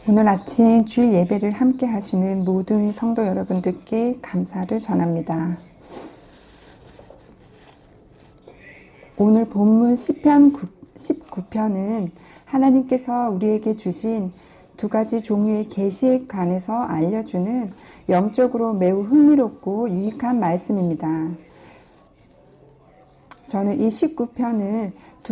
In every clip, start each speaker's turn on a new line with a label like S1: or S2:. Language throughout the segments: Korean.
S1: 오늘 아침 주일 예배를 함께 하시는 모든 성도 여러분들께 감사를 전합니다. 오늘 본문 시편 19편은 하나님께서 우리에게 주신 두 가지 종류의 계시에 관해서 알려주는 영적으로 매우 흥미롭고 유익한 말씀입니다. 저는 이 19편을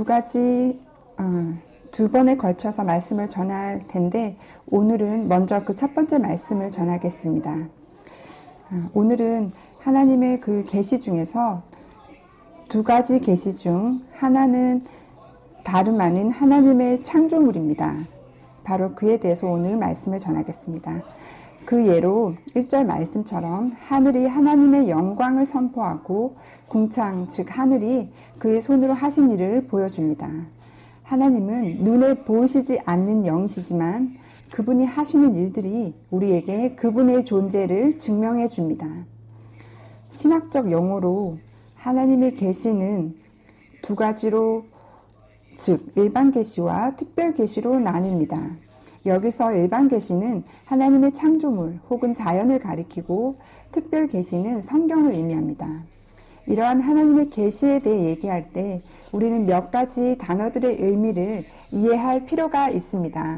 S1: 두 번에 걸쳐서 말씀을 전할 텐데 오늘은 먼저 그 첫 번째 말씀을 전하겠습니다. 오늘은 하나님의 그 계시 중에서 두 가지 계시 중 하나는 다름 아닌 하나님의 창조물입니다. 바로 그에 대해서 오늘 말씀을 전하겠습니다. 그 예로 1절 말씀처럼 하늘이 하나님의 영광을 선포하고 궁창 즉 하늘이 그의 손으로 하신 일을 보여줍니다. 하나님은 눈에 보이시지 않는 영이시지만 그분이 하시는 일들이 우리에게 그분의 존재를 증명해 줍니다. 신학적 용어로 하나님의 계시는 두 가지로 즉 일반 계시와 특별 계시로 나뉩니다. 여기서 일반 계시는 하나님의 창조물 혹은 자연을 가리키고 특별 계시는 성경을 의미합니다. 이러한 하나님의 계시에 대해 얘기할 때 우리는 몇 가지 단어들의 의미를 이해할 필요가 있습니다.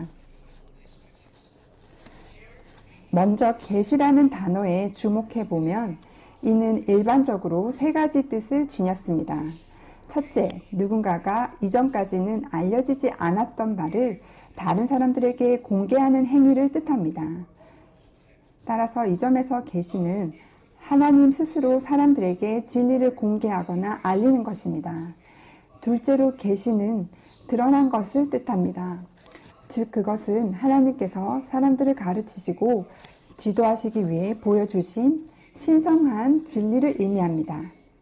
S1: 먼저 계시라는 단어에 주목해 보면 이는 일반적으로 세 가지 뜻을 지녔습니다. 첫째, 누군가가 이전까지는 알려지지 않았던 바를 다른 사람들에게 공개하는 행위를 뜻합니다. 따라서 이 점에서 계시는 하나님 스스로 사람들에게 진리를 공개하거나 알리는 것입니다. 둘째로 계시는 드러난 것을 뜻합니다. 즉 그것은 하나님께서 사람들을 가르치시고 지도하시기 위해 보여주신 신성한 진리를 의미합니다.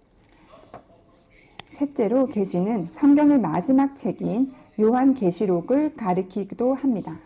S1: 셋째로 계시는 성경의 마지막 책인 요한계시록을 가리키기도 합니다.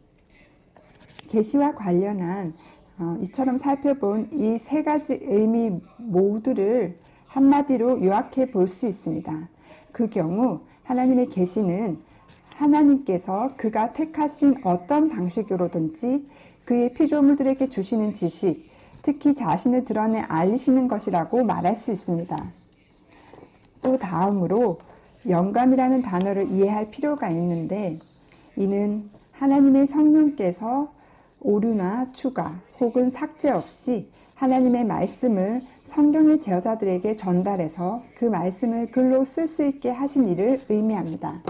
S1: 계시와 관련한 이처럼 살펴본 이 세 가지 의미 모두를 한마디로 요약해 볼 수 있습니다. 그 경우 하나님의 계시는 하나님께서 그가 택하신 어떤 방식으로든지 그의 피조물들에게 주시는 지식, 특히 자신을 드러내 알리시는 것이라고 말할 수 있습니다. 또 다음으로 영감이라는 단어를 이해할 필요가 있는데 이는 하나님의 성령께서 오류나 추가 혹은 삭제 없이 하나님의 말씀을 성경의 제자들에게 전달해서 그 말씀을 글로 쓸 수 있게 하신 일을 의미합니다.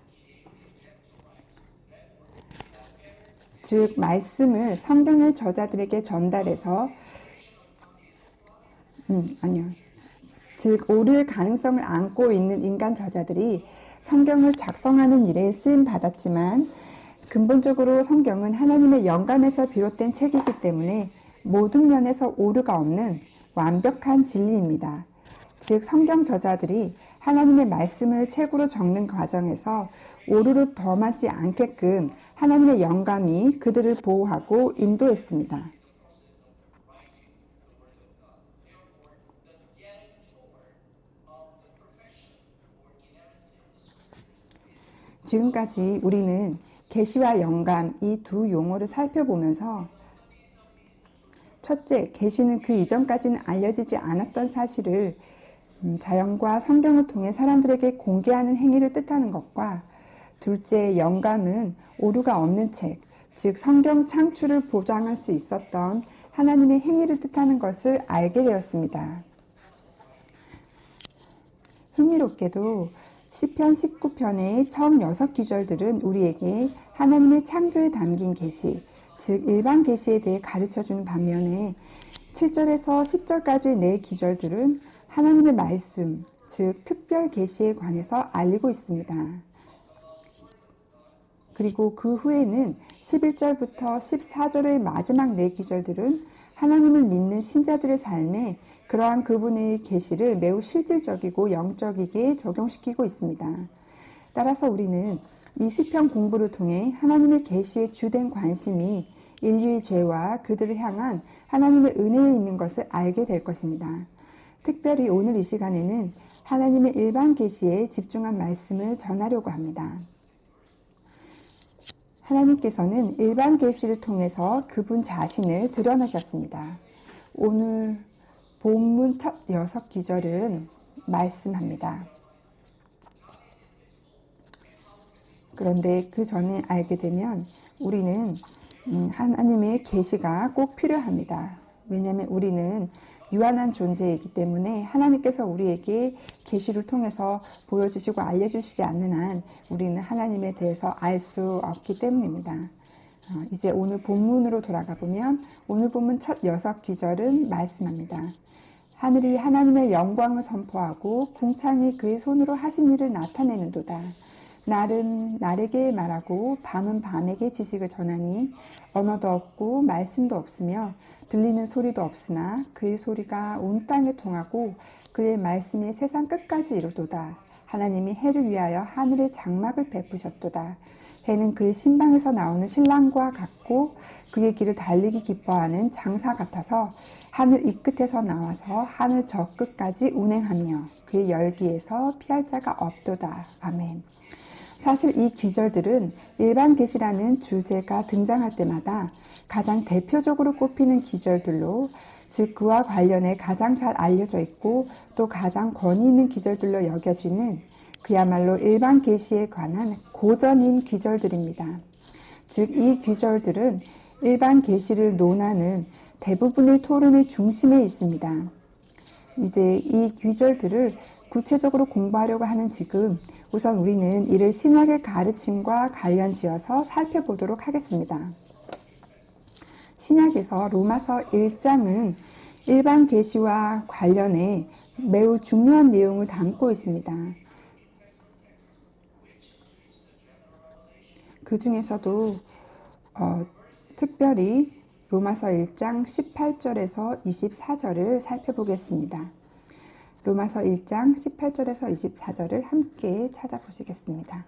S1: 즉 말씀을 성경의 저자들에게 전달해서 즉 오류의 가능성을 안고 있는 인간 저자들이 성경을 작성하는 일에 쓰임 받았지만 근본적으로 성경은 하나님의 영감에서 비롯된 책이기 때문에 모든 면에서 오류가 없는 완벽한 진리입니다. 즉 성경 저자들이 하나님의 말씀을 책으로 적는 과정에서 오류를 범하지 않게끔 하나님의 영감이 그들을 보호하고 인도했습니다. 지금까지 우리는 계시와 영감 이 두 용어를 살펴보면서 첫째, 계시는 그 이전까지는 알려지지 않았던 사실을 자연과 성경을 통해 사람들에게 공개하는 행위를 뜻하는 것과 둘째, 영감은 오류가 없는 책, 즉 성경 창출을 보장할 수 있었던 하나님의 행위를 뜻하는 것을 알게 되었습니다. 흥미롭게도 시편 19편의 처음 6기절들은 우리에게 하나님의 창조에 담긴 계시, 즉 일반 계시에 대해 가르쳐주는 반면에 7절에서 10절까지의 4기절들은 하나님의 말씀, 즉 특별 계시에 관해서 알리고 있습니다. 그리고 그 후에는 11절부터 14절의 마지막 4기절들은 하나님을 믿는 신자들의 삶에 그러한 그분의 계시를 매우 실질적이고 영적이게 적용시키고 있습니다. 따라서 우리는 이 시편 공부를 통해 하나님의 계시에 주된 관심이 인류의 죄와 그들을 향한 하나님의 은혜에 있는 것을 알게 될 것입니다. 특별히 오늘 이 시간에는 하나님의 일반 계시에 집중한 말씀을 전하려고 합니다. 하나님께서는 일반 계시를 통해서 그분 자신을 드러내셨습니다. 오늘 본문 첫 6기절은 말씀합니다. 그런데 그 전에 알게 되면 우리는 하나님의 계시가 꼭 필요합니다. 왜냐하면 우리는 유한한 존재이기 때문에 하나님께서 우리에게 계시를 통해서 보여주시고 알려주시지 않는 한 우리는 하나님에 대해서 알 수 없기 때문입니다. 이제 오늘 본문으로 돌아가 보면 오늘 본문 첫 6기절은 말씀합니다. 하늘이 하나님의 영광을 선포하고 궁창이 그의 손으로 하신 일을 나타내는도다. 날은 날에게 말하고 밤은 밤에게 지식을 전하니 언어도 없고 말씀도 없으며 들리는 소리도 없으나 그의 소리가 온 땅에 통하고 그의 말씀이 세상 끝까지 이르도다. 하나님이 해를 위하여 하늘의 장막을 베푸셨도다. 해는 그의 신방에서 나오는 신랑과 같고 그의 길을 달리기 기뻐하는 장사 같아서 하늘 이 끝에서 나와서 하늘 저 끝까지 운행하며 그의 열기에서 피할 자가 없도다. 아멘. 사실 이 기절들은 일반 계시라는 주제가 등장할 때마다 가장 대표적으로 꼽히는 기절들로, 즉 그와 관련해 가장 잘 알려져 있고 또 가장 권위 있는 기절들로 여겨지는 그야말로 일반 계시에 관한 고전인 기절들입니다. 즉 이 기절들은 일반 계시를 논하는 대부분의 토론의 중심에 있습니다. 이제 이 기절들을 구체적으로 공부하려고 하는 지금 우선 우리는 이를 신약의 가르침과 관련지어서 살펴보도록 하겠습니다. 신약에서 로마서 1장은 일반 계시와 관련해 매우 중요한 내용을 담고 있습니다. 그 중에서도 특별히 로마서 1장 18절에서 24절을 살펴보겠습니다. 로마서 1장 18절에서 24절을 함께 찾아보시겠습니다.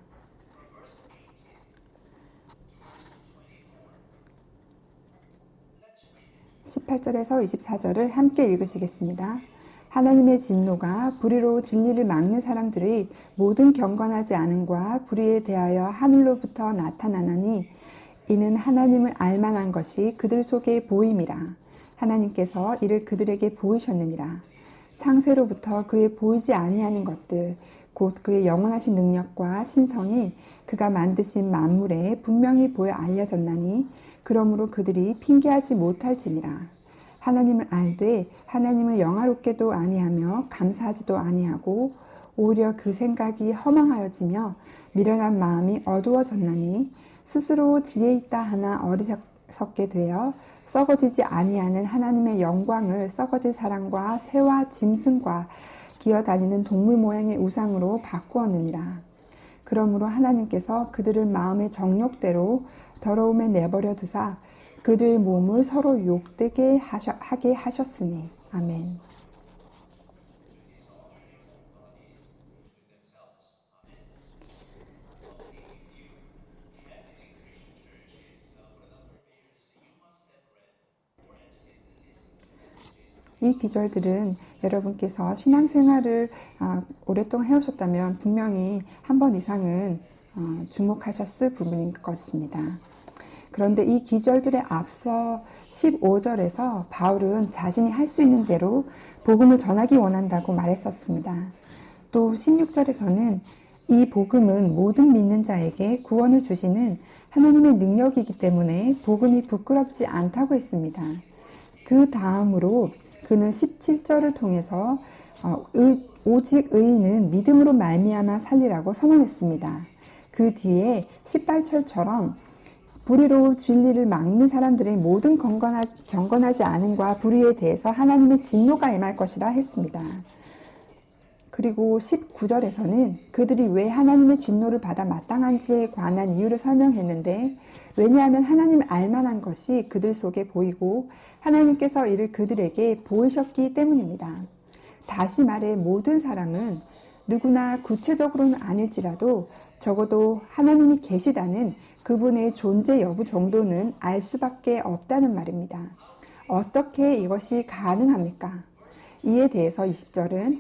S1: (18절에서 24절을) 함께 읽으시겠습니다. 하나님의 진노가 불의로 진리를 막는 사람들의 모든 경건하지 않음과 불의에 대하여 하늘로부터 나타나나니 이는 하나님을 알만한 것이 그들 속에 보임이라. 하나님께서 이를 그들에게 보이셨느니라. 창세로부터 그의 보이지 아니하는 것들 곧 그의 영원하신 능력과 신성이 그가 만드신 만물에 분명히 보여 알려졌나니 그러므로 그들이 핑계하지 못할지니라. 하나님을 알되 하나님을 영화롭게도 아니하며 감사하지도 아니하고 오히려 그 생각이 허망하여지며 미련한 마음이 어두워졌나니 스스로 지혜 있다 하나 어리석게 되어 썩어지지 아니하는 하나님의 영광을 썩어질 사람과 새와 짐승과 기어다니는 동물 모양의 우상으로 바꾸었느니라. 그러므로 하나님께서 그들을 마음의 정욕대로 더러움에 내버려 두사 그들의 몸을 서로 욕되게 하게 하셨으니. 아멘. 이 기절들은 여러분께서 신앙생활을 오랫동안 해오셨다면 분명히 한 번 이상은 주목하셨을 부분인 것입니다. 그런데 이 기절들에 앞서 15절에서 바울은 자신이 할 수 있는 대로 복음을 전하기 원한다고 말했었습니다. 또 16절에서는 이 복음은 모든 믿는 자에게 구원을 주시는 하나님의 능력이기 때문에 복음이 부끄럽지 않다고 했습니다. 그 다음으로 그는 17절을 통해서 오직 의인은 믿음으로 말미암아 살리라고 선언했습니다. 그 뒤에 18절처럼 불의로 진리를 막는 사람들의 모든 경건하지 않음과 불의에 대해서 하나님의 진노가 임할 것이라 했습니다. 그리고 19절에서는 그들이 왜 하나님의 진노를 받아 마땅한지에 관한 이유를 설명했는데, 왜냐하면 하나님을 알만한 것이 그들 속에 보이고 하나님께서 이를 그들에게 보이셨기 때문입니다. 다시 말해 모든 사람은 누구나 구체적으로는 아닐지라도 적어도 하나님이 계시다는 그분의 존재 여부 정도는 알 수밖에 없다는 말입니다. 어떻게 이것이 가능합니까? 이에 대해서 20절은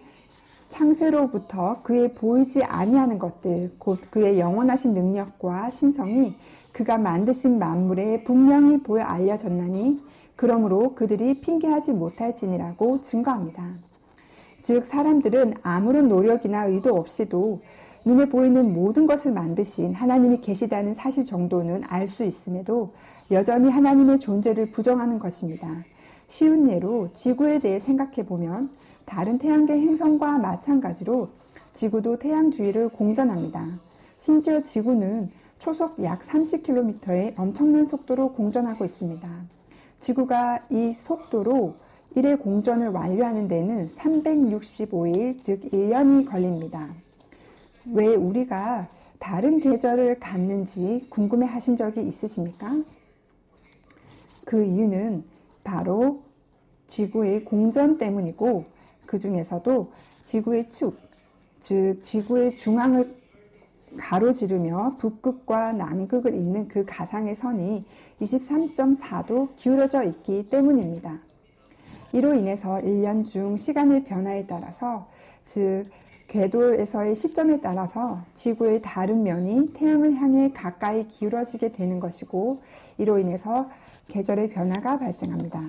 S1: 창세로부터 그의 보이지 아니하는 것들, 곧 그의 영원하신 능력과 신성이 그가 만드신 만물에 분명히 보여 알려졌나니 그러므로 그들이 핑계하지 못할지니라고 증거합니다. 즉 사람들은 아무런 노력이나 의도 없이도 눈에 보이는 모든 것을 만드신 하나님이 계시다는 사실 정도는 알 수 있음에도 여전히 하나님의 존재를 부정하는 것입니다. 쉬운 예로 지구에 대해 생각해 보면 다른 태양계 행성과 마찬가지로 지구도 태양 주위를 공전합니다. 심지어 지구는 초속 약 30km의 엄청난 속도로 공전하고 있습니다. 지구가 이 속도로 1회 공전을 완료하는 데는 365일, 즉 1년이 걸립니다. 왜 우리가 다른 계절을 갖는지 궁금해 하신 적이 있으십니까? 그 이유는 바로 지구의 공전 때문이고 그 중에서도 지구의 축, 즉 지구의 중앙을 가로지르며 북극과 남극을 잇는 그 가상의 선이 23.4도 기울어져 있기 때문입니다. 이로 인해서 1년 중 시간의 변화에 따라서, 즉 궤도에서의 시점에 따라서 지구의 다른 면이 태양을 향해 가까이 기울어지게 되는 것이고, 이로 인해서 계절의 변화가 발생합니다.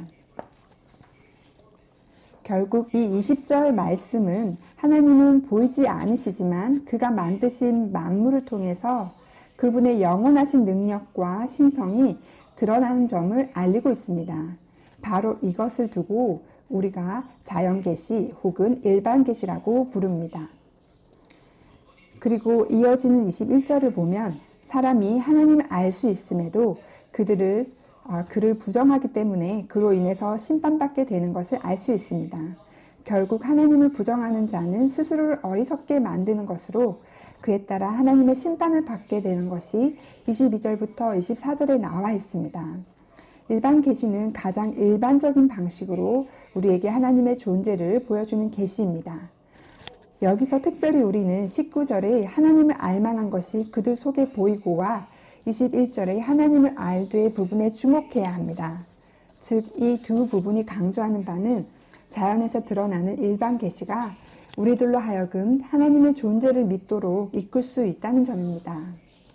S1: 결국 이 20절 말씀은 하나님은 보이지 않으시지만 그가 만드신 만물을 통해서 그분의 영원하신 능력과 신성이 드러나는 점을 알리고 있습니다. 바로 이것을 두고 우리가 자연계시 혹은 일반계시라고 부릅니다. 그리고 이어지는 21절을 보면 사람이 하나님을 알 수 있음에도 그를 부정하기 때문에 그로 인해서 심판받게 되는 것을 알 수 있습니다. 결국 하나님을 부정하는 자는 스스로를 어리석게 만드는 것으로 그에 따라 하나님의 심판을 받게 되는 것이 22절부터 24절에 나와 있습니다. 일반 계시는 가장 일반적인 방식으로 우리에게 하나님의 존재를 보여주는 계시입니다. 여기서 특별히 우리는 19절에 하나님을 알만한 것이 그들 속에 보이고와 21절에 하나님을 알되 부분에 주목해야 합니다. 즉 이 두 부분이 강조하는 바는 자연에서 드러나는 일반 계시가 우리들로 하여금 하나님의 존재를 믿도록 이끌 수 있다는 점입니다.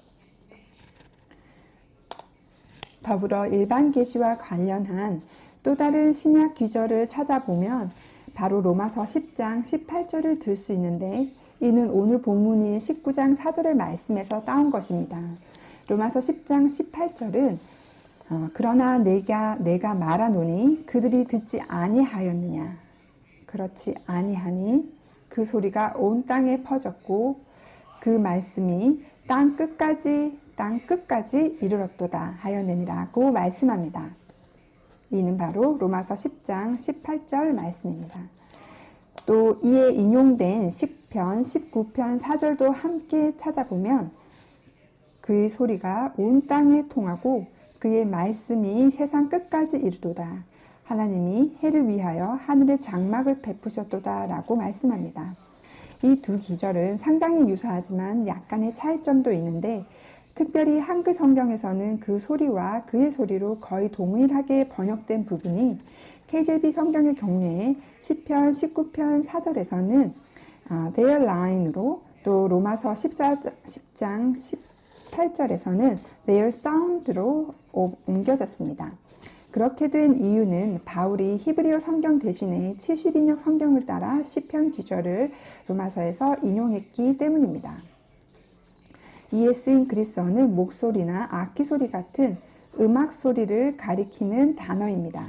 S1: 더불어 일반 계시와 관련한 또 다른 신약 귀절을 찾아보면 바로 로마서 10장 18절을 들 수 있는데 이는 오늘 본문인 19장 4절의 말씀에서 따온 것입니다. 로마서 10장 18절은 그러나 내가 말하노니 그들이 듣지 아니하였느냐. 그렇지 아니하니 그 소리가 온 땅에 퍼졌고 그 말씀이 땅 끝까지 이르렀도다 하였느니라고 말씀합니다. 이는 바로 로마서 10장 18절 말씀입니다. 또 이에 인용된 10편, 19편 4절도 함께 찾아보면 그의 소리가 온 땅에 통하고 그의 말씀이 세상 끝까지 이르도다. 하나님이 해를 위하여 하늘의 장막을 베푸셨도다 라고 말씀합니다. 이 두 기절은 상당히 유사하지만 약간의 차이점도 있는데 특별히 한글 성경에서는 그 소리와 그의 소리로 거의 동일하게 번역된 부분이 KJV 성경의 경우에 10편, 19편 4절에서는 their line으로 또 로마서 10장 18절에서는 their sound로 옮겨졌습니다. 그렇게 된 이유는 바울이 히브리어 성경 대신에 70인역 성경을 따라 시편 기절을 로마서에서 인용했기 때문입니다. 이에 쓰인 그리스어는 목소리나 악기 소리 같은 음악 소리를 가리키는 단어입니다.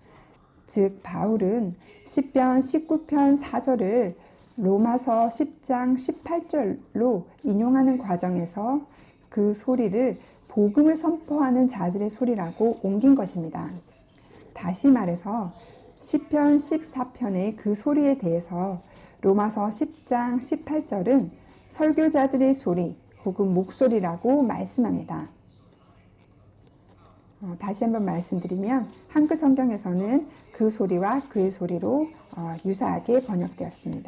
S1: 즉 바울은 시편 19편 4절을 로마서 10장 18절로 인용하는 과정에서 그 소리를 복음을 선포하는 자들의 소리라고 옮긴 것입니다. 다시 말해서 시편 14편의 그 소리에 대해서 로마서 10장 18절은 설교자들의 소리 혹은 목소리라고 말씀합니다. 다시 한번 말씀드리면 한글 성경에서는 그 소리와 그의 소리로 유사하게 번역되었습니다.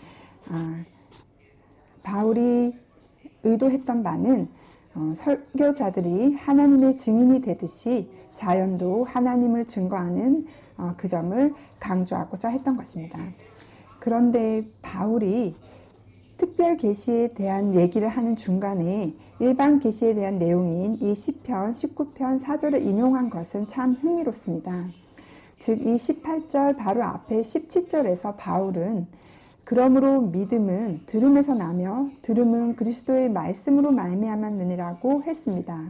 S1: 바울이 의도했던 바는 설교자들이 하나님의 증인이 되듯이 자연도 하나님을 증거하는 그 점을 강조하고자 했던 것입니다. 그런데 바울이 특별 계시에 대한 얘기를 하는 중간에 일반 계시에 대한 내용인 이 시편 19편 4절을 인용한 것은 참 흥미롭습니다. 즉 이 18절 바로 앞에 17절에서 바울은 그러므로 믿음은 들음에서 나며 들음은 그리스도의 말씀으로 말미암았느니라고 했습니다.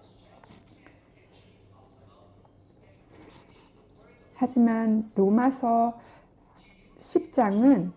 S1: 하지만 로마서 10장은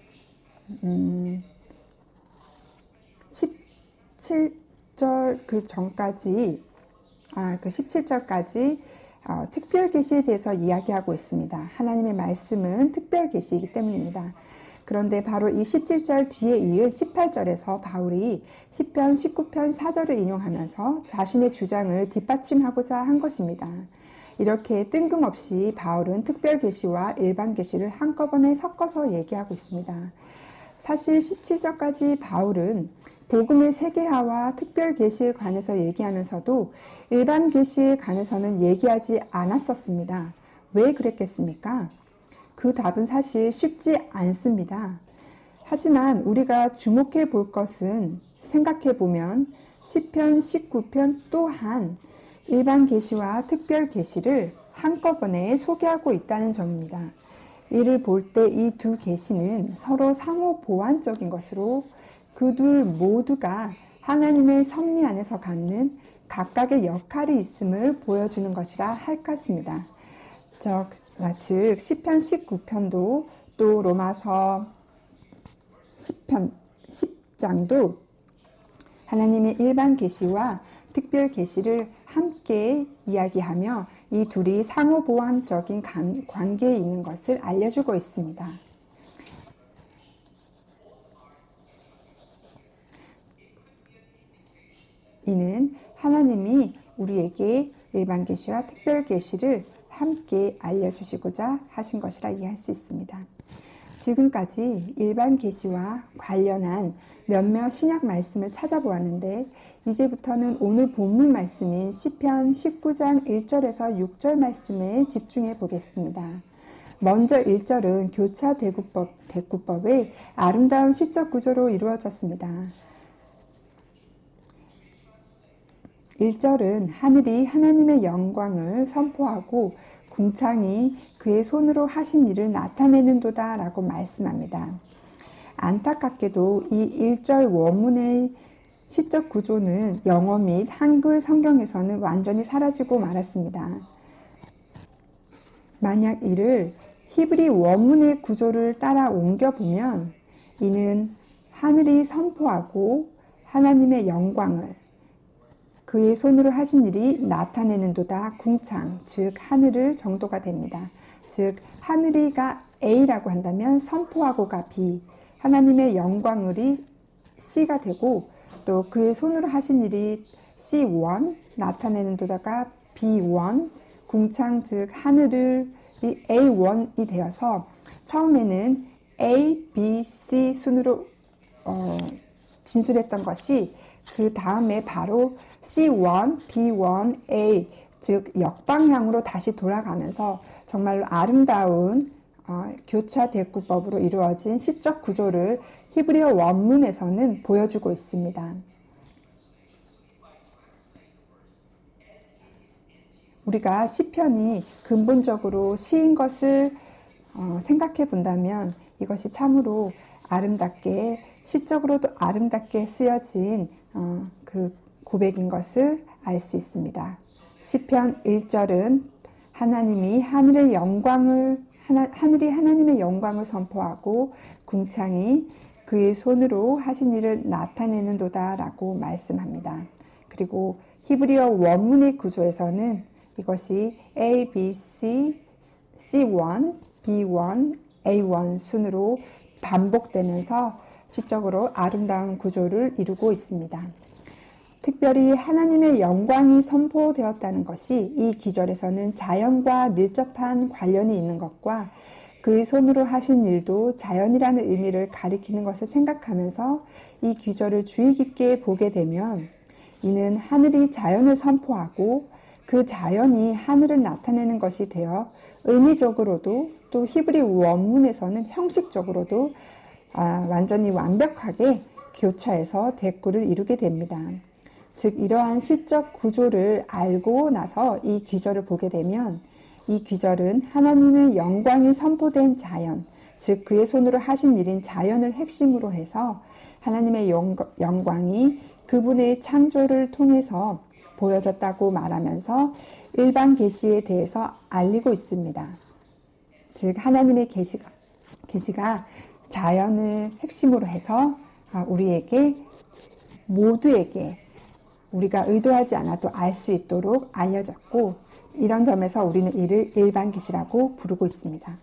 S1: 17절 그 전까지 그 17절까지 특별 계시에 대해서 이야기하고 있습니다. 하나님의 말씀은 특별 계시이기 때문입니다. 그런데 바로 이 17절 뒤에 이은 18절에서 바울이 시편 19편 4절을 인용하면서 자신의 주장을 뒷받침하고자 한 것입니다. 이렇게 뜬금없이 바울은 특별 계시와 일반 계시를 한꺼번에 섞어서 얘기하고 있습니다. 사실 17절까지 바울은 복음의 세계화와 특별 계시에 관해서 얘기하면서도 일반 계시에 관해서는 얘기하지 않았었습니다. 왜 그랬겠습니까? 그 답은 사실 쉽지 않습니다. 하지만 우리가 주목해 볼 것은 생각해 보면 시편 19편 또한 일반 계시와 특별 계시를 한꺼번에 소개하고 있다는 점입니다. 이를 볼 때 이 두 계시는 서로 상호 보완적인 것으로 그 둘 모두가 하나님의 섭리 안에서 갖는 각각의 역할이 있음을 보여주는 것이라 할 것입니다. 즉 시편 19편도 또 로마서 10장도 하나님의 일반 계시와 특별 계시를 함께 이야기하며 이 둘이 상호 보완적인 관계에 있는 것을 알려주고 있습니다. 이는 하나님이 우리에게 일반 계시와 특별 계시를 함께 알려주시고자 하신 것이라 이해할 수 있습니다. 지금까지 일반 계시와 관련한 몇몇 신약 말씀을 찾아보았는데 이제부터는 오늘 본문 말씀인 시편 19장 1절에서 6절 말씀에 집중해 보겠습니다. 먼저 1절은 교차 대구법의 아름다운 시적 구조로 이루어졌습니다. 1절은 하늘이 하나님의 영광을 선포하고 궁창이 그의 손으로 하신 일을 나타내는도다 라고 말씀합니다. 안타깝게도 이 1절 원문의 시적 구조는 영어 및 한글 성경에서는 완전히 사라지고 말았습니다. 만약 이를 히브리 원문의 구조를 따라 옮겨보면 이는 하늘이 선포하고 하나님의 영광을 그의 손으로 하신 일이 나타내는도다 궁창, 즉 하늘을 정도가 됩니다. 즉 하늘이가 A라고 한다면 선포하고가 B, 하나님의 영광을이 C가 되고 또 그의 손으로 하신 일이 C1, 나타내는도다가 B1, 궁창 즉 하늘을 A1이 되어서 처음에는 A, B, C 순으로 진술했던 것이 그 다음에 바로 C1, B1, A 즉 역방향으로 다시 돌아가면서 정말로 아름다운 교차 대구법으로 이루어진 시적 구조를 히브리어 원문에서는 보여주고 있습니다. 우리가 시편이 근본적으로 시인 것을 생각해 본다면 이것이 참으로 아름답게 시적으로도 아름답게 쓰여진 그 고백인 것을 알 수 있습니다. 시편 1절은 하나님이 하늘이 하나님의 영광을 선포하고 궁창이 그의 손으로 하신 일을 나타내는도다 라고 말씀합니다. 그리고 히브리어 원문의 구조에서는 이것이 A, B, C, C1, B1, A1 순으로 반복되면서 시적으로 아름다운 구조를 이루고 있습니다. 특별히 하나님의 영광이 선포되었다는 것이 이 기절에서는 자연과 밀접한 관련이 있는 것과 그의 손으로 하신 일도 자연이라는 의미를 가리키는 것을 생각하면서 이 기절을 주의 깊게 보게 되면 이는 하늘이 자연을 선포하고 그 자연이 하늘을 나타내는 것이 되어 의미적으로도 또 히브리 원문에서는 형식적으로도 완전히 완벽하게 교차해서 대꾸를 이루게 됩니다. 즉 이러한 시적 구조를 알고 나서 이 귀절을 보게 되면 이 귀절은 하나님의 영광이 선포된 자연, 즉 그의 손으로 하신 일인 자연을 핵심으로 해서 하나님의 영광이 그분의 창조를 통해서 보여졌다고 말하면서 일반 계시에 대해서 알리고 있습니다. 즉 하나님의 계시가 자연을 핵심으로 해서 우리에게 모두에게 우리가 의도하지 않아도 알 수 있도록 알려졌고, 이런 점에서 우리는 이를 일반 계시라고 부르고 있습니다.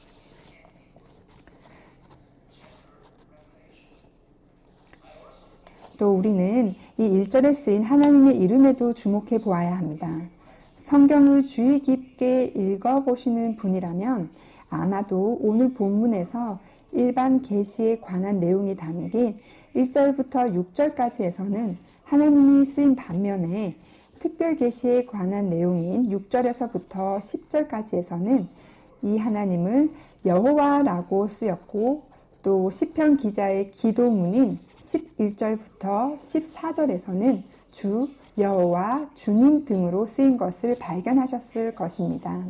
S1: 또 우리는 이 1절에 쓰인 하나님의 이름에도 주목해 보아야 합니다. 성경을 주의 깊게 읽어보시는 분이라면 아마도 오늘 본문에서 일반 계시에 관한 내용이 담긴 1절부터 6절까지에서는 하나님이 쓰인 반면에 특별 계시에 관한 내용인 6절에서부터 10절까지에서는 이 하나님을 여호와라고 쓰였고, 또 시편 기자의 기도문인 11절부터 14절에서는 주, 여호와, 주님 등으로 쓰인 것을 발견하셨을 것입니다.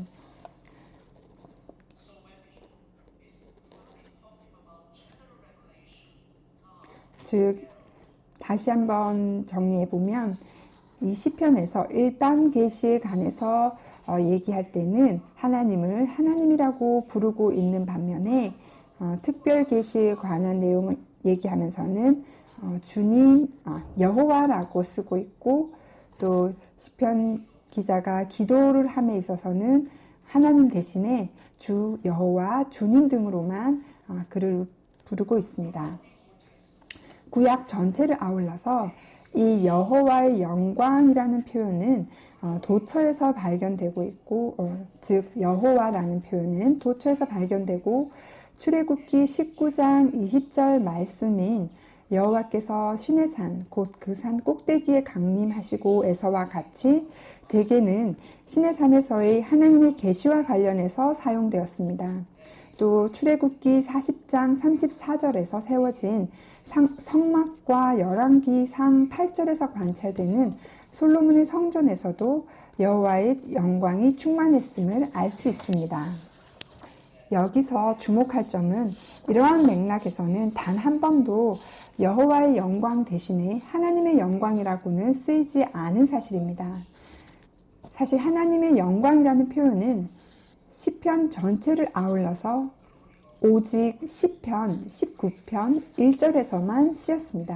S1: 즉 다시 한번 정리해보면 이 시편에서 일반 계시에 관해서 얘기할 때는 하나님을 하나님이라고 부르고 있는 반면에 특별 계시에 관한 내용을 얘기하면서는 주님, 여호와라고 쓰고 있고, 또 시편 기자가 기도를 함에 있어서는 하나님 대신에 주, 여호와, 주님 등으로만 그를 부르고 있습니다. 구약 전체를 아울러서 이 여호와의 영광이라는 표현은 도처에서 발견되고 있고, 즉 여호와라는 표현은 도처에서 발견되고, 출애굽기 19장 20절 말씀인 여호와께서 시내산 곧 그 산 꼭대기에 강림하시고 에서와 같이 대개는 시내산에서의 하나님의 계시와 관련해서 사용되었습니다. 또 출애굽기 40장 34절에서 세워진 성막과 열왕기상 8절에서 관찰되는 솔로몬의 성전에서도 여호와의 영광이 충만했음을 알 수 있습니다. 여기서 주목할 점은 이러한 맥락에서는 단 한 번도 여호와의 영광 대신에 하나님의 영광이라고는 쓰이지 않은 사실입니다. 사실 하나님의 영광이라는 표현은 시편 전체를 아울러서 오직 시편 19편 1절에서만 쓰였습니다.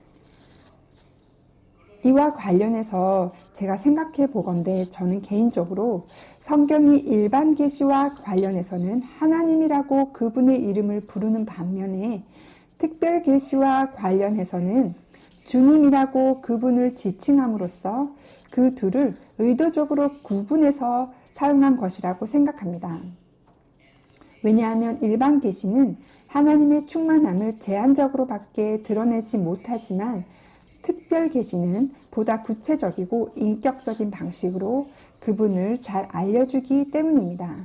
S1: 이와 관련해서 제가 생각해 보건대 저는 개인적으로 성경이 일반 계시와 관련해서는 하나님이라고 그분의 이름을 부르는 반면에 특별 계시와 관련해서는 주님이라고 그분을 지칭함으로써 그 둘을 의도적으로 구분해서 사용한 것이라고 생각합니다. 왜냐하면 일반 계시는 하나님의 충만함을 제한적으로 밖에 드러내지 못하지만 특별 계시는 보다 구체적이고 인격적인 방식으로 그분을 잘 알려주기 때문입니다.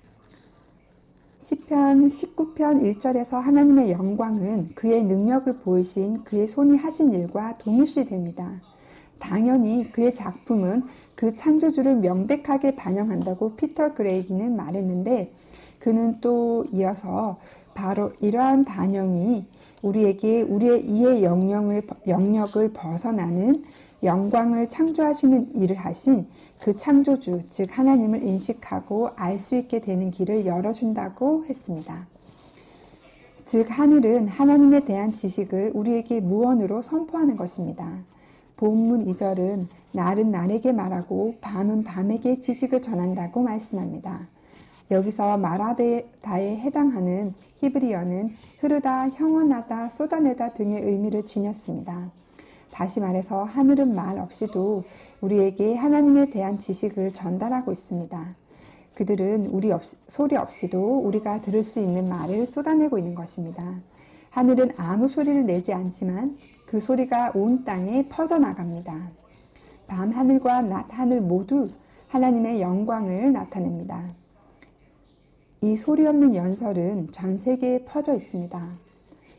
S1: 시편 19편 1절에서 하나님의 영광은 그의 능력을 보이신 그의 손이 하신 일과 동일시됩니다. 당연히 그의 작품은 그 창조주를 명백하게 반영한다고 피터 그레이기는 말했는데, 그는 또 이어서 바로 이러한 반영이 우리에게 우리의 이해 영역을 벗어나는 영광을 창조하시는 일을 하신 그 창조주, 즉 하나님을 인식하고 알 수 있게 되는 길을 열어준다고 했습니다. 즉 하늘은 하나님에 대한 지식을 우리에게 무언으로 선포하는 것입니다. 본문 2절은 날은 날에게 말하고 밤은 밤에게 지식을 전한다고 말씀합니다. 여기서 말하다에 해당하는 히브리어는 흐르다, 형언하다, 쏟아내다 등의 의미를 지녔습니다. 다시 말해서 하늘은 말 없이도 우리에게 하나님에 대한 지식을 전달하고 있습니다. 그들은 소리 없이도 우리가 들을 수 있는 말을 쏟아내고 있는 것입니다. 하늘은 아무 소리를 내지 않지만 그 소리가 온 땅에 퍼져나갑니다. 밤 하늘과 낮 하늘 모두 하나님의 영광을 나타냅니다. 이 소리 없는 연설은 전 세계에 퍼져 있습니다.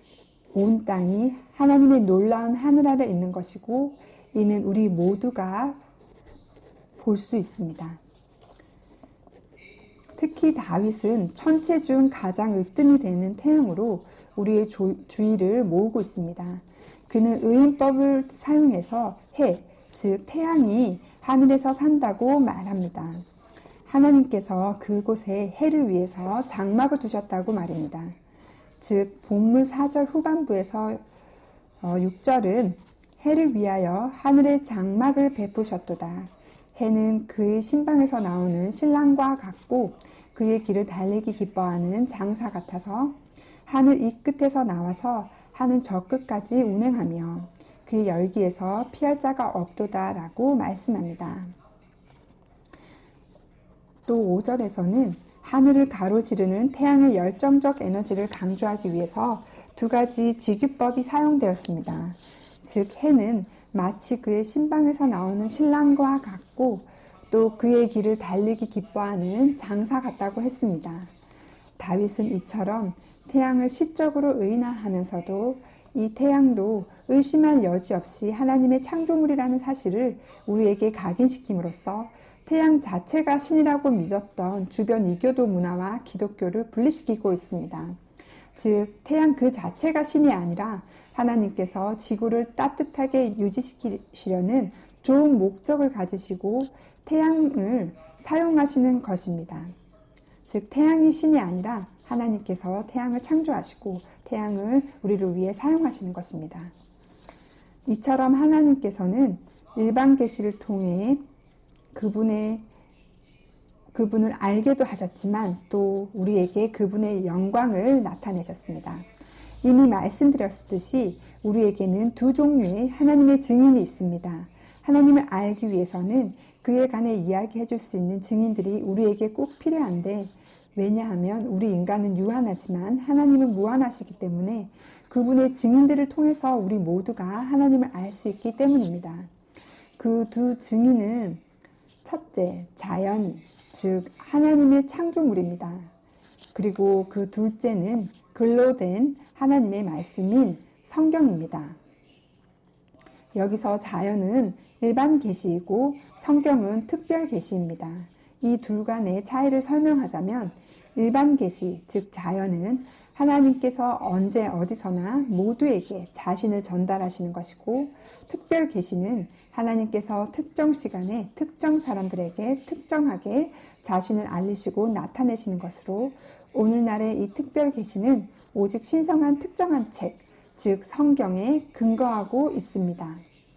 S1: 온 땅이 하나님의 놀라운 하늘 아래 있는 것이고 이는 우리 모두가 볼 수 있습니다. 특히 다윗은 천체 중 가장 으뜸이 되는 태양으로 우리의 주의를 모으고 있습니다. 그는 의인법을 사용해서 해, 즉 태양이 하늘에서 산다고 말합니다. 하나님께서 그곳에 해를 위해서 장막을 두셨다고 말입니다. 즉 본문 4절 후반부에서 6절은 해를 위하여 하늘의 장막을 베푸셨도다. 해는 그의 신방에서 나오는 신랑과 같고 그의 길을 달리기 기뻐하는 장사 같아서 하늘 이 끝에서 나와서 하늘 저 끝까지 운행하며 그의 열기에서 피할 자가 없도다 라고 말씀합니다. 또 5절에서는 하늘을 가로지르는 태양의 열정적 에너지를 강조하기 위해서 두 가지 지규법이 사용되었습니다. 즉 해는 마치 그의 신방에서 나오는 신랑과 같고 또 그의 길을 달리기 기뻐하는 장사 같다고 했습니다. 다윗은 이처럼 태양을 시적으로 의인화하면서도 이 태양도 의심할 여지 없이 하나님의 창조물이라는 사실을 우리에게 각인시킴으로써 태양 자체가 신이라고 믿었던 주변 이교도 문화와 기독교를 분리시키고 있습니다. 즉 태양 그 자체가 신이 아니라 하나님께서 지구를 따뜻하게 유지시키려는 좋은 목적을 가지시고 태양을 사용하시는 것입니다. 즉 태양이 신이 아니라 하나님께서 태양을 창조하시고 태양을 우리를 위해 사용하시는 것입니다. 이처럼 하나님께서는 일반 계시를 통해 그분을 알게도 하셨지만 또 우리에게 그분의 영광을 나타내셨습니다. 이미 말씀드렸듯이 우리에게는 두 종류의 하나님의 증인이 있습니다. 하나님을 알기 위해서는 그에 관해 이야기해 줄 수 있는 증인들이 우리에게 꼭 필요한데 왜냐하면 우리 인간은 유한하지만 하나님은 무한하시기 때문에 그분의 증인들을 통해서 우리 모두가 하나님을 알 수 있기 때문입니다. 그 두 증인은 첫째, 자연, 즉 하나님의 창조물입니다. 그리고 그 둘째는 글로 된 하나님의 말씀인 성경입니다. 여기서 자연은 일반 계시이고 성경은 특별 계시입니다. 이 둘 간의 차이를 설명하자면 일반 계시, 즉 자연은 하나님께서 언제 어디서나 모두에게 자신을 전달하시는 것이고 특별 계시는 하나님께서 특정 시간에 특정 사람들에게 특정하게 자신을 알리시고 나타내시는 것으로 오늘날의 이 특별 계시는 오직 신성한 특정한 책, 즉 성경에 근거하고 있습니다.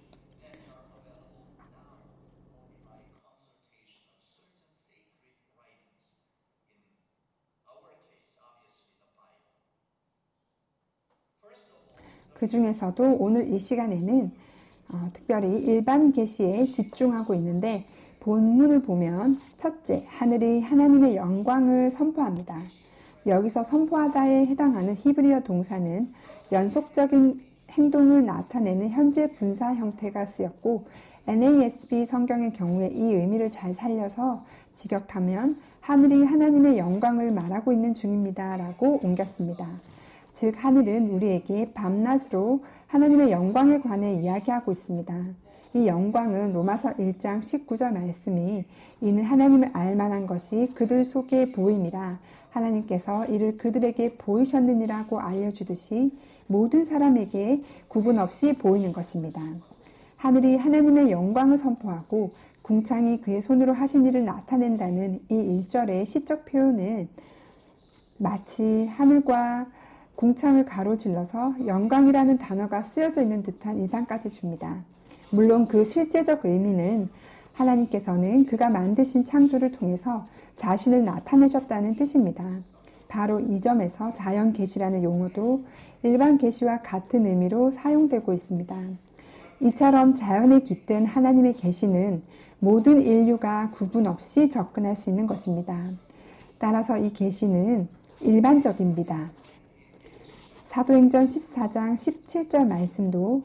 S1: 그 중에서도 오늘 이 시간에는 특별히 일반 계시에 집중하고 있는데 본문을 보면 첫째, 하늘이 하나님의 영광을 선포합니다. 여기서 선포하다에 해당하는 히브리어 동사는 연속적인 행동을 나타내는 현재 분사 형태가 쓰였고 NASB 성경의 경우에 이 의미를 잘 살려서 직역하면 하늘이 하나님의 영광을 말하고 있는 중입니다 라고 옮겼습니다. 즉 하늘은 우리에게 밤낮으로 하나님의 영광에 관해 이야기하고 있습니다. 이 영광은 로마서 1장 19절 말씀이 이는 하나님을 알만한 것이 그들 속에 보임이라 하나님께서 이를 그들에게 보이셨느니라고 알려주듯이 모든 사람에게 구분 없이 보이는 것입니다. 하늘이 하나님의 영광을 선포하고 궁창이 그의 손으로 하신 일을 나타낸다는 이 1절의 시적 표현은 마치 하늘과 궁창을 가로질러서 영광이라는 단어가 쓰여져 있는 듯한 인상까지 줍니다. 물론 그 실제적 의미는 하나님께서는 그가 만드신 창조를 통해서 자신을 나타내셨다는 뜻입니다. 바로 이 점에서 자연 계시라는 용어도 일반 계시와 같은 의미로 사용되고 있습니다. 이처럼 자연에 깃든 하나님의 계시는 모든 인류가 구분 없이 접근할 수 있는 것입니다. 따라서 이 계시는 일반적입니다. 사도행전 14장 17절 말씀도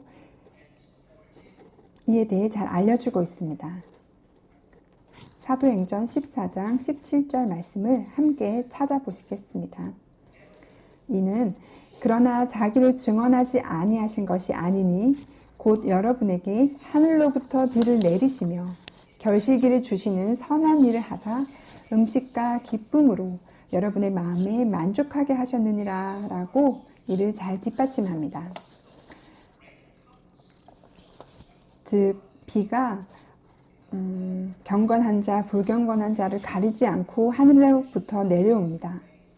S1: 이에 대해 잘 알려주고 있습니다. 사도행전 14장 17절 말씀을 함께 찾아보시겠습니다. 이는 그러나 자기를 증언하지 아니하신 것이 아니니 곧 여러분에게 하늘로부터 비를 내리시며 결실기를 주시는 선한 일을 하사 음식과 기쁨으로 여러분의 마음에 만족하게 하셨느니라 라고 이를 잘 뒷받침합니다. 즉 비가 경건한 자, 불경건한 자를 가리지 않고 하늘로부터 내려옵니다.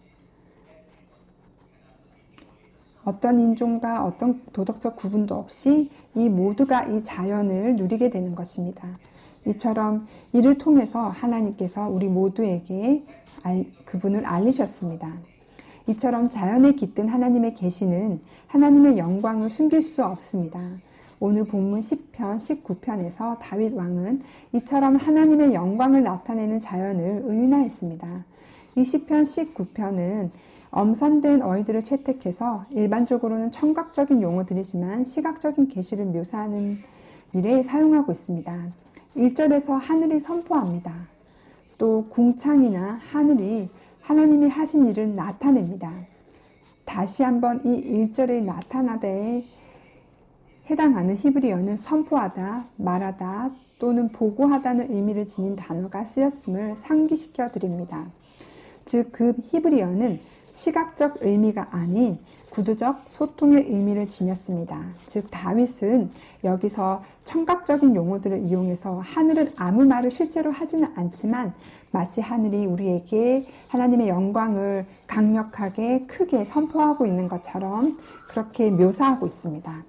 S1: 어떤 인종과 어떤 도덕적 구분도 없이 이 모두가 이 자연을 누리게 되는 것입니다. 이처럼 이를 통해서 하나님께서 우리 모두에게 그분을 알리셨습니다. 이처럼 자연에 깃든 하나님의 계시는 하나님의 영광을 숨길 수 없습니다. 오늘 본문 10편, 19편에서 다윗 왕은 이처럼 하나님의 영광을 나타내는 자연을 의인화했습니다. 이 10편, 19편은 엄선된 어휘들을 채택해서 일반적으로는 청각적인 용어들이지만 시각적인 계시를 묘사하는 일에 사용하고 있습니다. 1절에서 하늘이 선포합니다. 또 궁창이나 하늘이 하나님이 하신 일을 나타냅니다. 다시 한번 이 1절의 나타나다에 해당하는 히브리어는 선포하다, 말하다 또는 보고하다는 의미를 지닌 단어가 쓰였음을 상기시켜 드립니다. 즉 그 히브리어는 시각적 의미가 아닌 구두적 소통의 의미를 지녔습니다. 즉 다윗은 여기서 청각적인 용어들을 이용해서 하늘은 아무 말을 실제로 하지는 않지만 마치 하늘이 우리에게 하나님의 영광을 강력하게 크게 선포하고 있는 것처럼 그렇게 묘사하고 있습니다.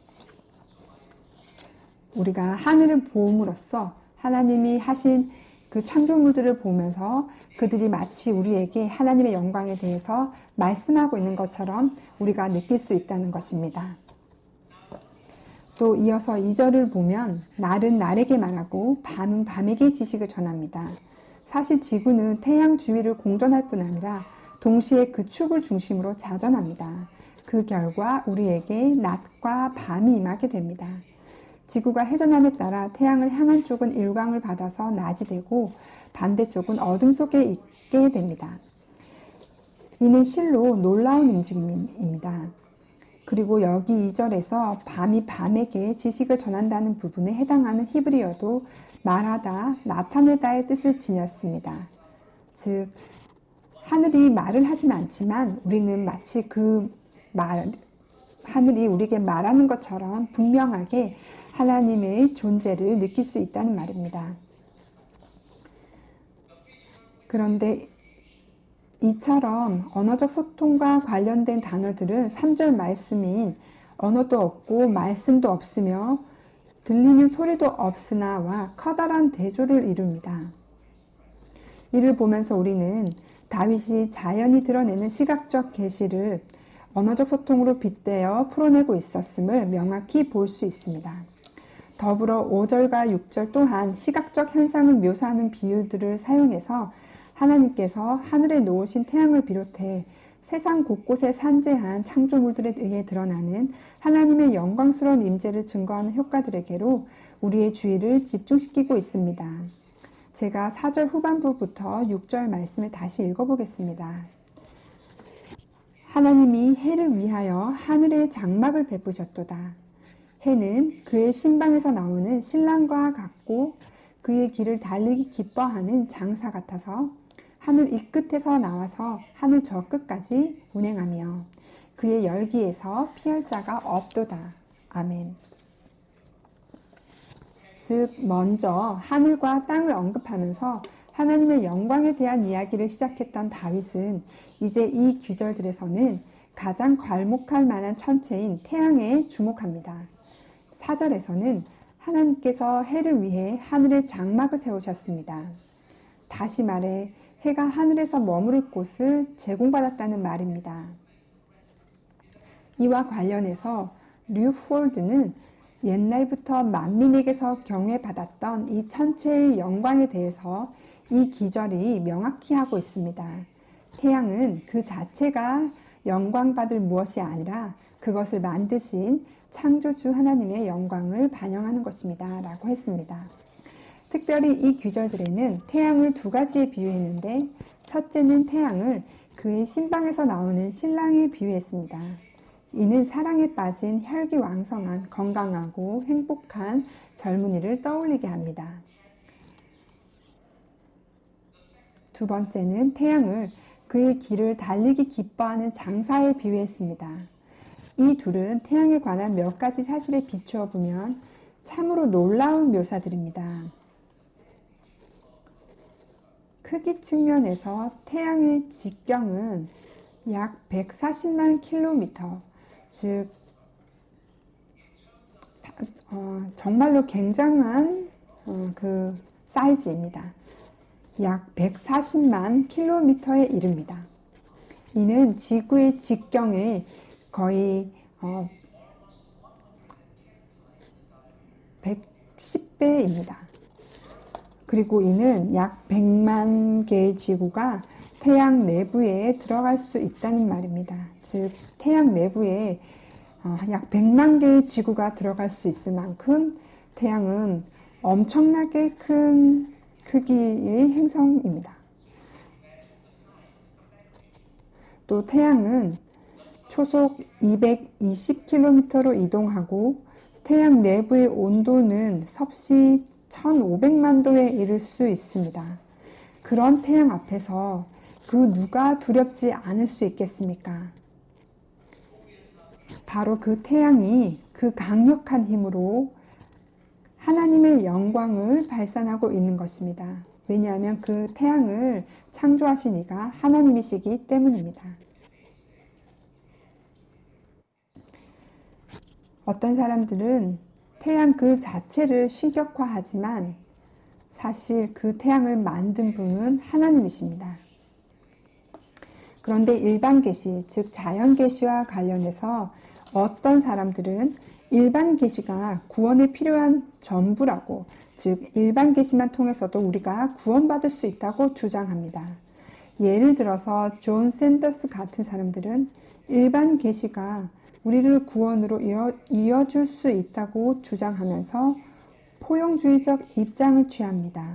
S1: 우리가 하늘을 보음으로써 하나님이 하신 그 창조물들을 보면서 그들이 마치 우리에게 하나님의 영광에 대해서 말씀하고 있는 것처럼 우리가 느낄 수 있다는 것입니다. 또 이어서 2절을 보면 날은 날에게 말하고 밤은 밤에게 지식을 전합니다. 사실 지구는 태양 주위를 공전할 뿐 아니라 동시에 그 축을 중심으로 자전합니다. 그 결과 우리에게 낮과 밤이 임하게 됩니다. 지구가 회전함에 따라 태양을 향한 쪽은 일광을 받아서 낮이 되고 반대쪽은 어둠 속에 있게 됩니다. 이는 실로 놀라운 움직임입니다. 그리고 여기 2절에서 밤이 밤에게 지식을 전한다는 부분에 해당하는 히브리어도 말하다, 나타내다의 뜻을 지녔습니다. 즉 하늘이 말을 하진 않지만 우리는 마치 하늘이 우리에게 말하는 것처럼 분명하게 하나님의 존재를 느낄 수 있다는 말입니다. 그런데 이처럼 언어적 소통과 관련된 단어들은 3절 말씀인 언어도 없고 말씀도 없으며 들리는 소리도 없으나와 커다란 대조를 이룹니다. 이를 보면서 우리는 다윗이 자연이 드러내는 시각적 계시를 언어적 소통으로 빗대어 풀어내고 있었음을 명확히 볼 수 있습니다. 더불어 5절과 6절 또한 시각적 현상을 묘사하는 비유들을 사용해서 하나님께서 하늘에 놓으신 태양을 비롯해 세상 곳곳에 산재한 창조물들에 의해 드러나는 하나님의 영광스러운 임재를 증거하는 효과들에게로 우리의 주의를 집중시키고 있습니다. 제가 4절 후반부부터 6절 말씀을 다시 읽어보겠습니다. 하나님이 해를 위하여 하늘의 장막을 베푸셨도다. 해는 그의 신방에서 나오는 신랑과 같고 그의 길을 달리기 기뻐하는 장사 같아서 하늘 이 끝에서 나와서 하늘 저 끝까지 운행하며 그의 열기에서 피할 자가 없도다. 아멘. 즉 먼저 하늘과 땅을 언급하면서 하나님의 영광에 대한 이야기를 시작했던 다윗은 이제 이 구절들에서는 가장 괄목할 만한 천체인 태양에 주목합니다. 4절에서는 하나님께서 해를 위해 하늘에 장막을 세우셨습니다. 다시 말해 해가 하늘에서 머무를 곳을 제공받았다는 말입니다. 이와 관련해서 류폴드는 옛날부터 만민에게서 경외받았던 이 천체의 영광에 대해서 이 기절이 명확히 하고 있습니다. 태양은 그 자체가 영광받을 무엇이 아니라 그것을 만드신 창조주 하나님의 영광을 반영하는 것입니다. 라고 했습니다. 특별히 이 구절들에는 태양을 두 가지에 비유했는데 첫째는 태양을 그의 신방에서 나오는 신랑에 비유했습니다. 이는 사랑에 빠진 혈기왕성한 건강하고 행복한 젊은이를 떠올리게 합니다. 두 번째는 태양을 그의 길을 달리기 기뻐하는 장사에 비유했습니다. 이 둘은 태양에 관한 몇 가지 사실에 비추어 보면 참으로 놀라운 묘사들입니다. 크기 측면에서 태양의 직경은 약 140만 킬로미터, 즉 정말로 굉장한 그 사이즈입니다. 약 140만 킬로미터에 이릅니다. 이는 지구의 직경의 거의 110배입니다. 그리고 이는 약 100만 개의 지구가 태양 내부에 들어갈 수 있다는 말입니다. 즉 태양 내부에 약 100만 개의 지구가 들어갈 수 있을 만큼 태양은 엄청나게 큰 크기의 행성입니다. 또 태양은 초속 220km로 이동하고 태양 내부의 온도는 섭씨 1500만 도에 이를 수 있습니다. 그런 태양 앞에서 그 누가 두렵지 않을 수 있겠습니까? 바로 그 태양이 그 강력한 힘으로 하나님의 영광을 발산하고 있는 것입니다. 왜냐하면 그 태양을 창조하신 이가 하나님이시기 때문입니다. 어떤 사람들은 태양 그 자체를 신격화하지만 사실 그 태양을 만든 분은 하나님이십니다. 그런데 일반 계시, 즉 자연 계시와 관련해서 어떤 사람들은 일반 계시가 구원에 필요한 전부라고, 즉 일반 계시만 통해서도 우리가 구원받을 수 있다고 주장합니다. 예를 들어서 존 샌더스 같은 사람들은 일반 계시가 우리를 구원으로 이어줄 수 있다고 주장하면서 포용주의적 입장을 취합니다.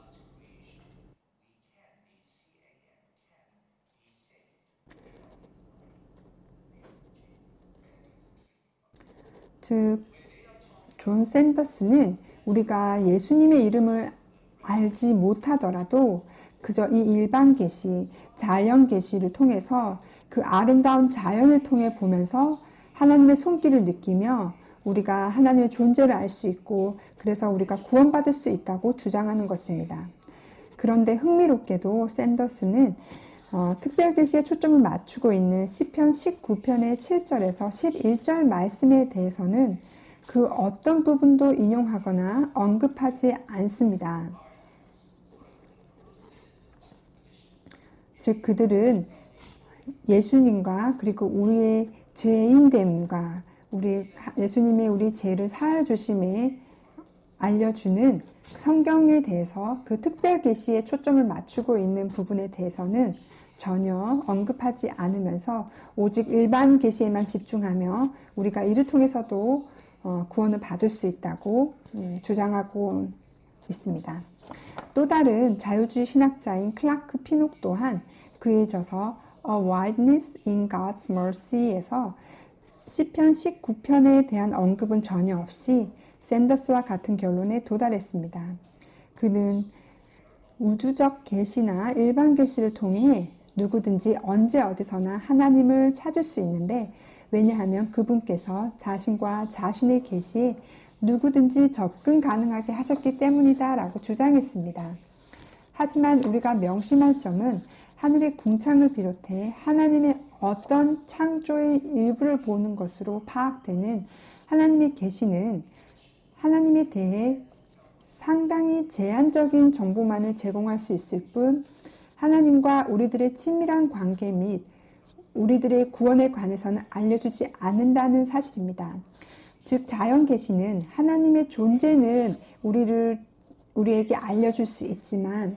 S1: 즉, 존 샌더스는 우리가 예수님의 이름을 알지 못하더라도 그저 이 일반 계시, 자연 계시를 통해서 그 아름다운 자연을 통해 보면서 하나님의 손길을 느끼며 우리가 하나님의 존재를 알 수 있고 그래서 우리가 구원받을 수 있다고 주장하는 것입니다. 그런데 흥미롭게도 샌더스는 특별계시에 초점을 맞추고 있는 시편 19편의 7절에서 11절 말씀에 대해서는 그 어떤 부분도 인용하거나 언급하지 않습니다. 즉 그들은 예수님과 그리고 우리의 죄인됨과 예수님의 우리 죄를 사하여주심에 알려주는 성경에 대해서 그 특별 계시에 초점을 맞추고 있는 부분에 대해서는 전혀 언급하지 않으면서 오직 일반 계시에만 집중하며 우리가 이를 통해서도 구원을 받을 수 있다고 주장하고 있습니다. 또 다른 자유주의 신학자인 클라크 피녹 또한 그의 저서 A Wideness in God's Mercy에서 시편 19편에 대한 언급은 전혀 없이 샌더스와 같은 결론에 도달했습니다. 그는 우주적 계시나 일반 계시를 통해 누구든지 언제 어디서나 하나님을 찾을 수 있는데 왜냐하면 그분께서 자신과 자신의 계시에 누구든지 접근 가능하게 하셨기 때문이다 라고 주장했습니다. 하지만 우리가 명심할 점은 하늘의 궁창을 비롯해 하나님의 어떤 창조의 일부를 보는 것으로 파악되는 하나님의 계시는 하나님에 대해 상당히 제한적인 정보만을 제공할 수 있을 뿐 하나님과 우리들의 친밀한 관계 및 우리들의 구원에 관해서는 알려주지 않는다는 사실입니다. 즉 자연 계시는 하나님의 존재는 우리에게 알려줄 수 있지만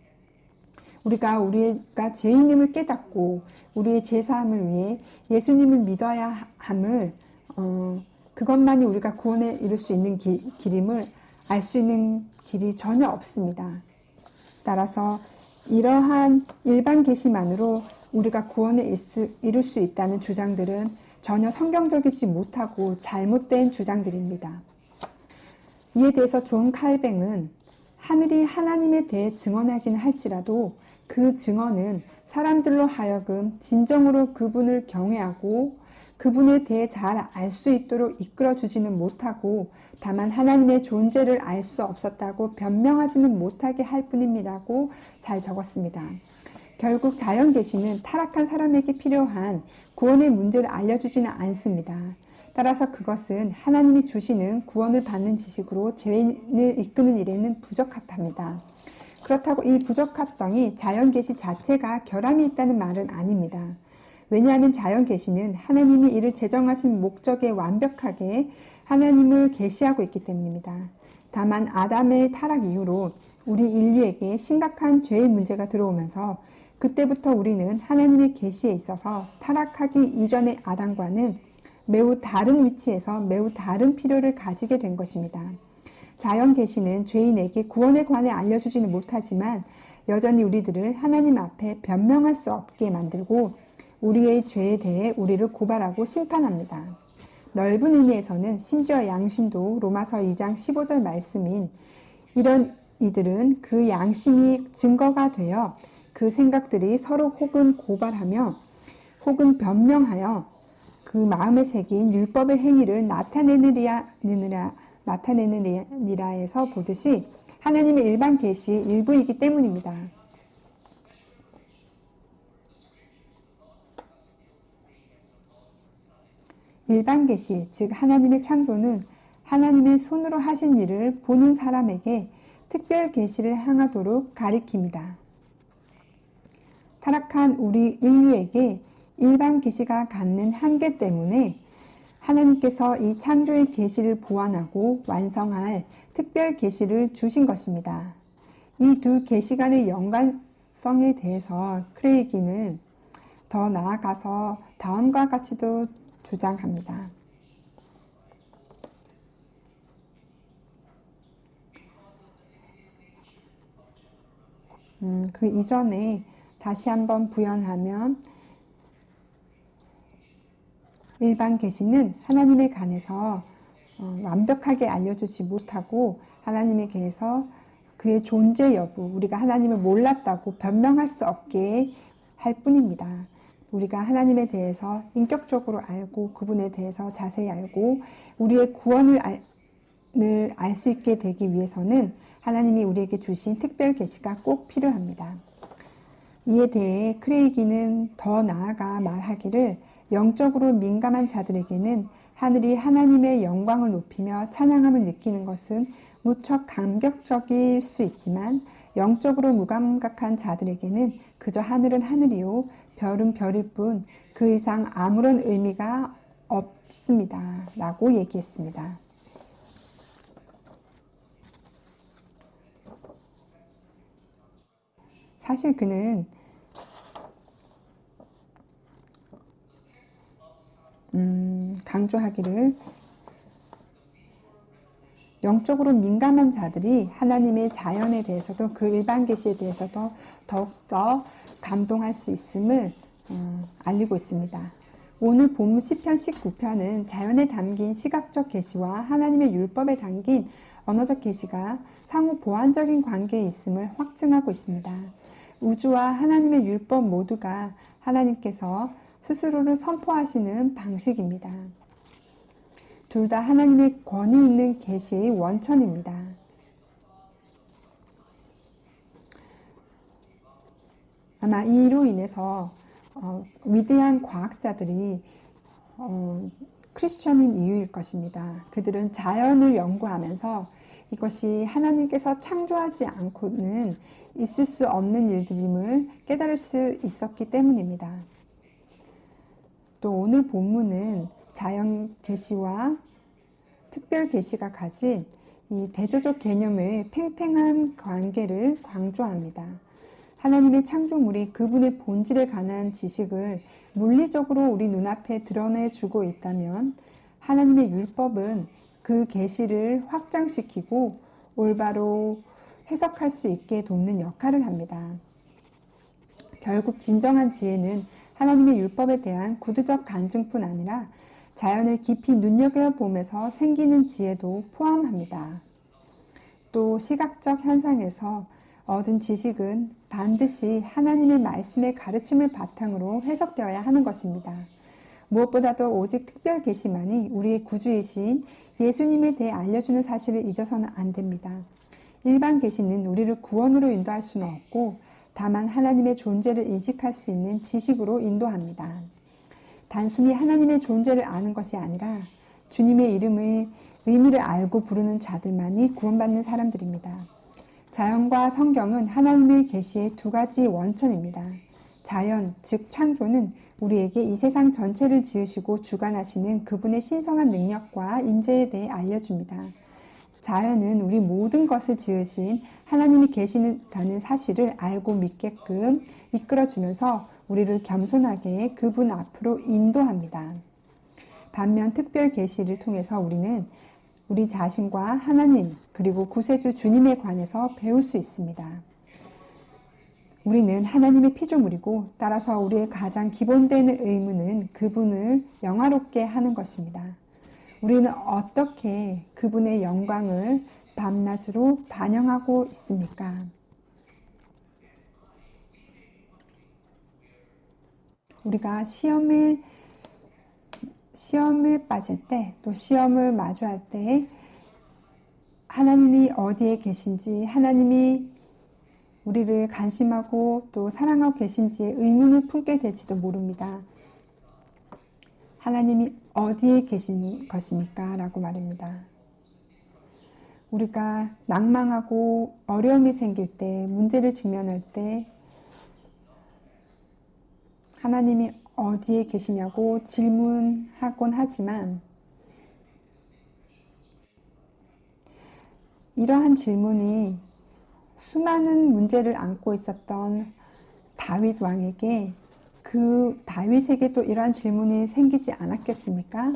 S1: 우리가 죄인임을 깨닫고 우리의 죄사함을 위해 예수님을 믿어야 함을 그것만이 우리가 구원에 이를 수 있는 길임을 알 수 있는 길이 전혀 없습니다. 따라서 이러한 일반 계시만으로 우리가 구원을 이룰 수 있다는 주장들은 전혀 성경적이지 못하고 잘못된 주장들입니다. 이에 대해서 존 칼뱅은 하늘이 하나님에 대해 증언하긴 할지라도 그 증언은 사람들로 하여금 진정으로 그분을 경외하고 그분에 대해 잘 알 수 있도록 이끌어주지는 못하고 다만 하나님의 존재를 알 수 없었다고 변명하지는 못하게 할 뿐입니다고 잘 적었습니다. 결국 자연계시는 타락한 사람에게 필요한 구원의 문제를 알려주지는 않습니다. 따라서 그것은 하나님이 주시는 구원을 받는 지식으로 죄인을 이끄는 일에는 부적합합니다. 그렇다고 이 부적합성이 자연계시 자체가 결함이 있다는 말은 아닙니다. 왜냐하면 자연계시는 하나님이 이를 제정하신 목적에 완벽하게 하나님을 계시하고 있기 때문입니다. 다만 아담의 타락 이후로 우리 인류에게 심각한 죄의 문제가 들어오면서 그때부터 우리는 하나님의 계시에 있어서 타락하기 이전의 아담과는 매우 다른 위치에서 매우 다른 필요를 가지게 된 것입니다. 자연 계시는 죄인에게 구원에 관해 알려주지는 못하지만 여전히 우리들을 하나님 앞에 변명할 수 없게 만들고 우리의 죄에 대해 우리를 고발하고 심판합니다. 넓은 의미에서는 심지어 양심도 로마서 2장 15절 말씀인 이런 이들은 그 양심이 증거가 되어 그 생각들이 서로 혹은 고발하며 혹은 변명하여 그 마음에 새긴 율법의 행위를 나타내느니라에서 보듯이 하나님의 일반 계시의 일부이기 때문입니다. 일반 계시, 즉 하나님의 창조는 하나님의 손으로 하신 일을 보는 사람에게 특별 계시를 행하도록 가리킵니다. 타락한 우리 인류에게 일반 계시가 갖는 한계 때문에 하나님께서 이 창조의 계시를 보완하고 완성할 특별 계시를 주신 것입니다. 이 두 계시 간의 연관성에 대해서 크레이기는 더 나아가서 다음과 같이도 주장합니다. 그 이전에 다시 한번 부연하면 일반 계시는 하나님에 관해서 완벽하게 알려주지 못하고 하나님에 대해서 그의 존재 여부, 우리가 하나님을 몰랐다고 변명할 수 없게 할 뿐입니다. 우리가 하나님에 대해서 인격적으로 알고 그분에 대해서 자세히 알고 우리의 구원을 알 수 있게 되기 위해서는 하나님이 우리에게 주신 특별 계시가 꼭 필요합니다. 이에 대해 크레이기는 더 나아가 말하기를 영적으로 민감한 자들에게는 하늘이 하나님의 영광을 높이며 찬양함을 느끼는 것은 무척 감격적일 수 있지만 영적으로 무감각한 자들에게는 그저 하늘은 하늘이요 별은 별일 뿐 그 이상 아무런 의미가 없습니다. 라고 얘기했습니다. 사실 그는 강조하기를 영적으로 민감한 자들이 하나님의 자연에 대해서도 그 일반 계시에 대해서도 더욱더 감동할 수 있음을 알리고 있습니다. 오늘 본문 시편 19편은 자연에 담긴 시각적 계시와 하나님의 율법에 담긴 언어적 계시가 상호 보완적인 관계에 있음을 확증하고 있습니다. 우주와 하나님의 율법 모두가 하나님께서 스스로를 선포하시는 방식입니다. 둘 다 하나님의 권위 있는 계시의 원천입니다. 아마 이로 인해서 위대한 과학자들이 크리스천인 이유일 것입니다. 그들은 자연을 연구하면서 이것이 하나님께서 창조하지 않고는 있을 수 없는 일들임을 깨달을 수 있었기 때문입니다. 또 오늘 본문은 자연 계시와 특별 계시가 가진 이 대조적 개념의 팽팽한 관계를 강조합니다. 하나님의 창조물이 그분의 본질에 관한 지식을 물리적으로 우리 눈앞에 드러내주고 있다면 하나님의 율법은 그 계시를 확장시키고 올바로 해석할 수 있게 돕는 역할을 합니다. 결국 진정한 지혜는 하나님의 율법에 대한 구두적 간증뿐 아니라 자연을 깊이 눈여겨보면서 생기는 지혜도 포함합니다. 또 시각적 현상에서 얻은 지식은 반드시 하나님의 말씀의 가르침을 바탕으로 해석되어야 하는 것입니다. 무엇보다도 오직 특별 계시만이 우리의 구주이신 예수님에 대해 알려주는 사실을 잊어서는 안 됩니다. 일반 계시는 우리를 구원으로 인도할 수는 없고 다만 하나님의 존재를 인식할 수 있는 지식으로 인도합니다. 단순히 하나님의 존재를 아는 것이 아니라 주님의 이름의 의미를 알고 부르는 자들만이 구원받는 사람들입니다. 자연과 성경은 하나님의 계시의 두 가지 원천입니다. 자연, 즉 창조는 우리에게 이 세상 전체를 지으시고 주관하시는 그분의 신성한 능력과 임재에 대해 알려줍니다. 자연은 우리 모든 것을 지으신 하나님이 계시다는 사실을 알고 믿게끔 이끌어주면서 우리를 겸손하게 그분 앞으로 인도합니다. 반면 특별 계시를 통해서 우리는 우리 자신과 하나님 그리고 구세주 주님에 관해서 배울 수 있습니다. 우리는 하나님의 피조물이고 따라서 우리의 가장 기본되는 의무는 그분을 영화롭게 하는 것입니다. 우리는 어떻게 그분의 영광을 밤낮으로 반영하고 있습니까? 우리가 시험에 빠질 때, 또 시험을 마주할 때 하나님이 어디에 계신지, 하나님이 우리를 간심하고 또 사랑하고 계신지에 의문을 품게 될지도 모릅니다. 하나님이 어디에 계신 것입니까? 라고 말입니다. 우리가 낭망하고 어려움이 생길 때, 문제를 직면할 때 하나님이 어디에 계시냐고 질문하곤 하지만 이러한 질문이 수많은 문제를 안고 있었던 다윗 왕에게 그 다윗에게도 이러한 질문이 생기지 않았겠습니까?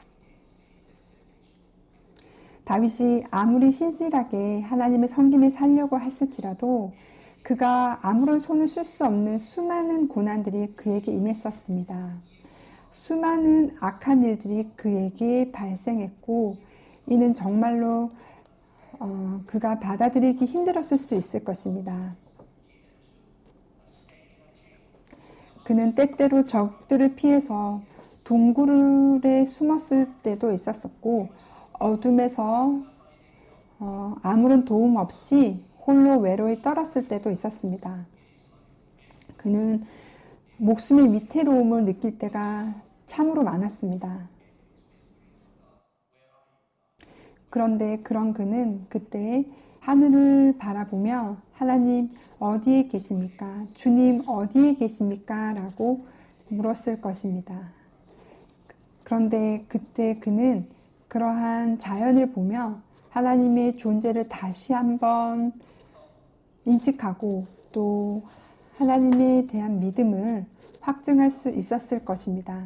S1: 다윗이 아무리 신실하게 하나님의 섬김에 살려고 했을지라도 그가 아무런 손을 쓸 수 없는 수많은 고난들이 그에게 임했었습니다. 수많은 악한 일들이 그에게 발생했고 이는 정말로 그가 받아들이기 힘들었을 수 있을 것입니다. 그는 때때로 적들을 피해서 동굴에 숨었을 때도 있었었고 어둠에서 아무런 도움 없이 홀로 외로이 떨었을 때도 있었습니다. 그는 목숨의 위태로움을 느낄 때가 참으로 많았습니다. 그런데 그런 그는 그때 하늘을 바라보며 하나님 어디에 계십니까? 주님 어디에 계십니까? 라고 물었을 것입니다. 그런데 그때 그는 그러한 자연을 보며 하나님의 존재를 다시 한번 인식하고 또 하나님에 대한 믿음을 확증할 수 있었을 것입니다.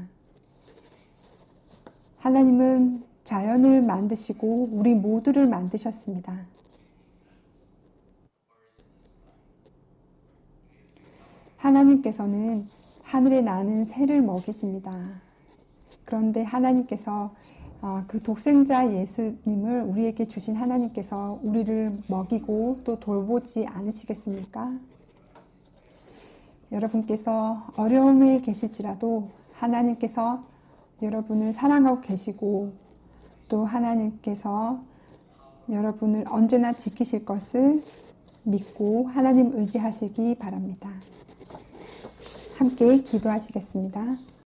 S1: 하나님은 자연을 만드시고 우리 모두를 만드셨습니다. 하나님께서는 하늘에 나는 새를 먹이십니다. 그런데 하나님께서 그 독생자 예수님을 우리에게 주신 하나님께서 우리를 먹이고 또 돌보지 않으시겠습니까? 여러분께서 어려움에 계실지라도 하나님께서 여러분을 사랑하고 계시고 또 하나님께서 여러분을 언제나 지키실 것을 믿고 하나님 의지하시기 바랍니다. 함께 기도하시겠습니다.